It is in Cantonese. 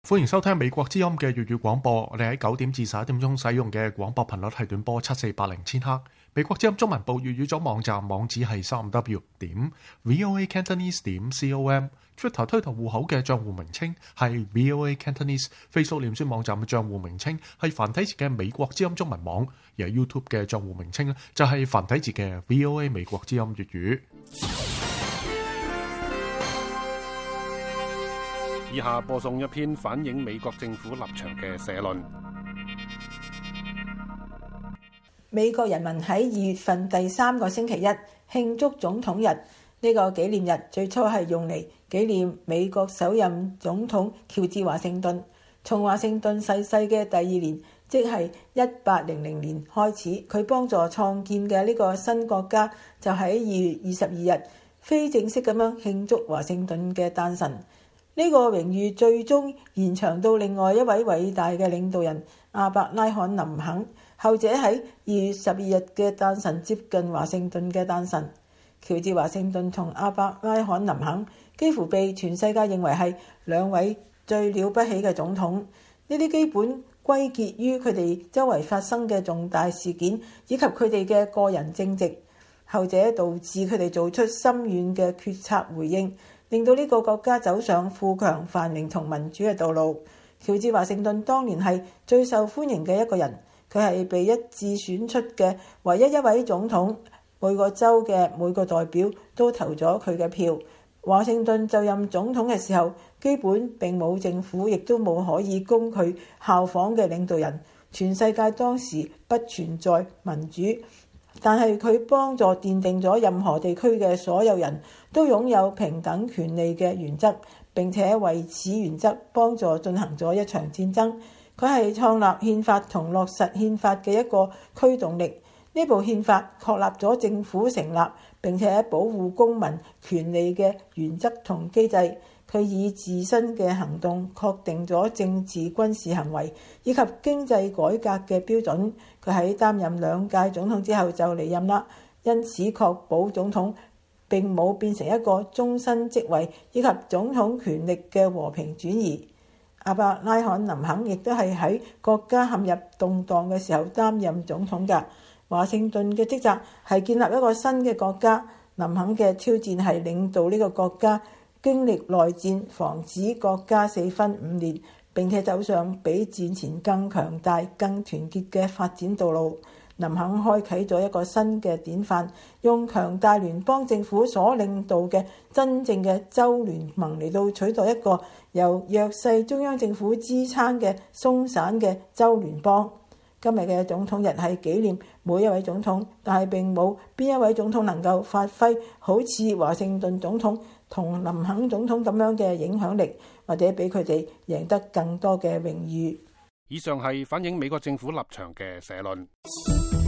歡迎收聽美國之音嘅粵語廣播。我哋喺9點至11點鐘使用嘅廣播頻率係短波7480千赫。美國之音中文部粵語組網站網址係 3w.voacantonese.com。Twitter 推特戶口嘅賬戶名稱係 VOA Cantonese。Facebook 臉書網站嘅賬戶名稱係繁體字嘅美國之音中文網。而 YouTube 嘅賬戶名稱就係繁體字嘅 VOA 美國之音粵語。 以下播送一篇反映美國政府立場嘅社論。 美國人民喺2月份第3個星期一慶祝總統日。呢個紀念日最初係用嚟紀念美國首任總統喬治華盛頓。從華盛頓逝世嘅第2年，即係1800年開始，佢幫助創建嘅呢個新國家就喺2月22日非正式咁樣慶祝華盛頓嘅誕辰。呢個榮譽最終延長到另外一位偉大嘅領導人亞伯拉罕林肯，後者喺2月12日嘅誕辰接近華盛頓嘅誕辰。喬治華盛頓同亞伯拉罕林肯幾乎被全世界認為係兩位最了不起嘅總統。呢啲基本歸結於佢哋周圍發生嘅重大事件，以及佢哋嘅個人政績，後者導致佢哋做出深遠嘅決策回應，令到呢個國家走上富強、繁榮同民主嘅道路。喬治華盛頓當年係最受歡迎嘅一個人，佢係被一致選出嘅唯一一位總統，每個州嘅每個代表都投咗佢嘅票。華盛頓就任總統嘅時候，基本並冇政府，亦都冇可以供佢效仿嘅領導人。全世界當時不存在民主，但係佢幫助奠定咗任何地區嘅所有人都擁有平等權利嘅原則，並且為此原則幫助進行咗一場戰爭。佢係創立憲法同落實憲法嘅一個驅動力。呢部憲法確立咗政府成立並且保護公民權利嘅原則同機制。佢以自身嘅行動確定咗政治軍事行為以及經濟改革嘅標準。佢喺擔任2屆總統之後就離任啦，因此確保總統並冇變成一個終身職位以及總統權力嘅和平轉移。亞伯拉罕林肯亦都係喺國家陷入動盪嘅時候擔任總統㗎。華盛頓嘅職責係建立一個新嘅國家，林肯嘅挑戰係領導呢個國家經歷內戰，防止國家4分5裂，並且走上比戰前更強大、更團結嘅發展道路。林肯開啟咗一個新嘅典範，用強大聯邦政府所領導嘅真正嘅州聯盟嚟到取代一個由弱勢中央政府支撐嘅鬆散嘅州聯邦。今日嘅總統日係紀念每一位總統，但係並冇邊一位總統能夠發揮好似華盛頓總統同林肯總統咁樣嘅影響力，或者俾佢哋贏得更多嘅榮譽。 以上係反映美國政府立場嘅社論。